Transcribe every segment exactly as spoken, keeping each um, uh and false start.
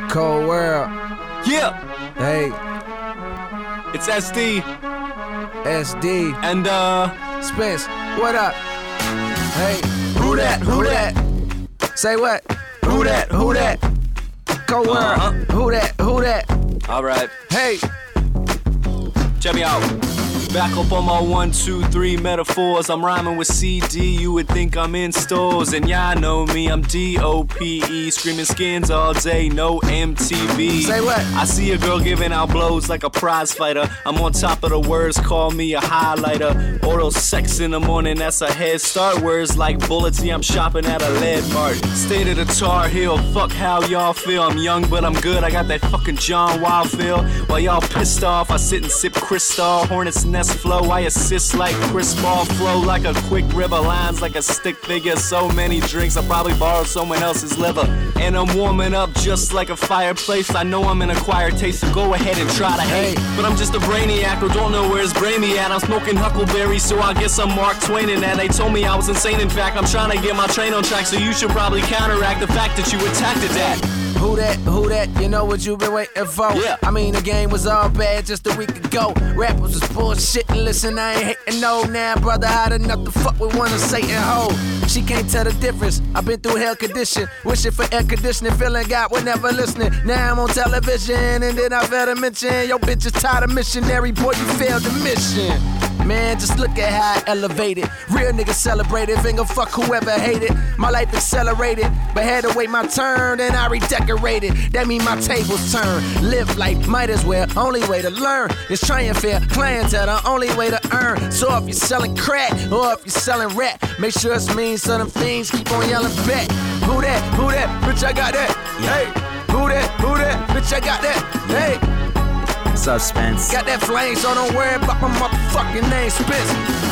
Cold World. Yeah, Hey, it's S D S D. and uh, Spence, what up? Hey, who that? Who that? Say what? Who that? Who that? Cold World. Uh-huh. Who that? Who that? all right, Hey, check me out. Back up on my one, two, three metaphors. I'm rhyming with C D, you would think I'm in stores. And y'all know me, I'm D O P E. Screaming skins all day, no M T V. Say what? I see a girl giving out blows like a prize fighter. I'm on top of the words, call me a highlighter. Oral sex in the morning, that's a head start. Words like bullets, yeah, I'm shopping at a lead mart. State of the Tar Heel, fuck how y'all feel. I'm young, but I'm good, I got that fucking John Wild feel. While y'all pissed off, I sit and sip Cristal. Hornets nest flow, I assist like Chris Ball. Flow like a quick river, lines like a stick figure. So many drinks, I probably borrowed someone else's liver. And I'm warming up just like a fireplace. I know I'm an acquired taste, so go ahead and try to hate. But I'm just a brainiac who don't know where his brain be at. I'm smoking Huckleberry, so I guess I'm Mark Twain in that. They told me I was insane, in fact, I'm trying to get my train on track. So you should probably counteract the fact that you attacked it at. who that? Who that? You know what you been waiting for? Yeah. I mean, the game was all bad just a week ago. Rappers was bullshit and listen, I ain't hating no. Now, brother, hot enough to fuck with one of Satan hoe. She can't tell the difference. I've been through hell condition, wishing for air conditioning, feeling God was never listening. Now I'm on television, and then I better mention, yo, bitch is tired of missionary, boy, you failed the mission. Man, just look at how I elevated. Real niggas celebrated, finger fuck whoever hated. My life accelerated, but had to wait my turn, and I redecorated. That mean my tables turn. Live life, might as well. Only way to learn is try and fair. Clientele, the only way to earn. So if you're selling crack, or if you're selling rap, make sure it's mean so them fiends keep on yelling back. Who that? Who that? Bitch, I got that. Hey. Who that? Who that? Bitch, I got that. Hey. What's up, Spence? Got that flame, so don't worry about my motherfucking name, Spence.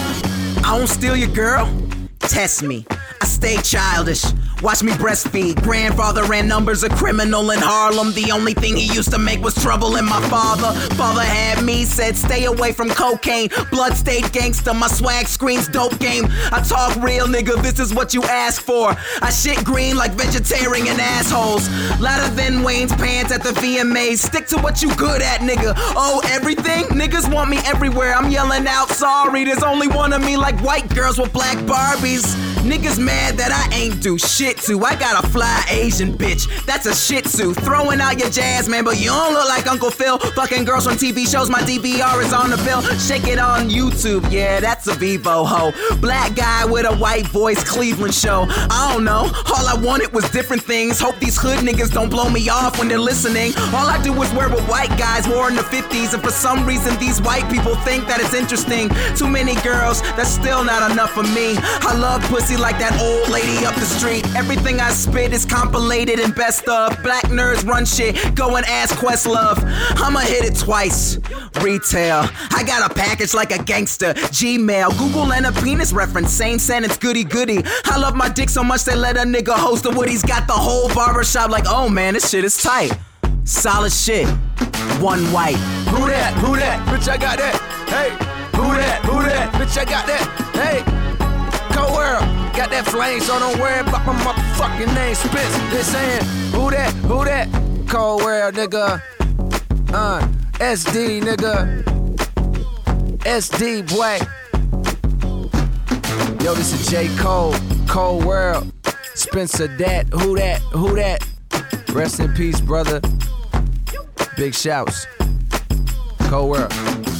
I won't steal your girl. Test me. I stay childish. Watch me breastfeed. Grandfather ran numbers, a criminal in Harlem. The only thing he used to make was trouble in my father. Father had me, said stay away from cocaine. Blood state gangster, my swag screams dope game. I talk real, nigga, this is what you ask for. I shit green like vegetarian assholes. Louder than Wayne's pants at the V M As. Stick to what you good at, nigga. Oh, everything? Niggas want me everywhere. I'm yelling out sorry. There's only one of me like white girls with black Barbies. Niggas mad that I ain't do shit to. I got a fly Asian bitch, that's a shih tzu. Throwing out your jazz, man, but you don't look like Uncle Phil. Fucking girls from T V shows, my D V R is on the bill. Shake it on YouTube, yeah, that's a Vivo hoe. Black guy with a white voice, Cleveland show. I don't know, all I wanted was different things. Hope these hood niggas don't blow me off when they're listening. All I do is wear what white guys wore in the fifties, and for some reason these white people think that it's interesting. Too many girls, that's still not enough for me. I love pussy like that old lady up the street. Everything I spit is compilated and best of. Black nerds run shit, go and ask Questlove. I'ma hit it twice. Retail, I got a package like a gangster. Gmail, Google and a penis reference, same sentence, goody goody. I love my dick so much they let a nigga host a Woody's. Got the whole barbershop like, oh man, this shit is tight. Solid shit, one white. Who that? Who that? Bitch, I got that. Hey. Who that? Who that? Bitch, I got that. Hey. Cold World. Got that flame, so don't worry about my motherfucking name, Spence. They saying, who that? Who that? Cold World, nigga. Uh, S D, nigga. S D, boy. Yo, this is J. Cole. Cold World. Spencer, that. Who that? Who that? Rest in peace, brother. Big shouts. Cold World.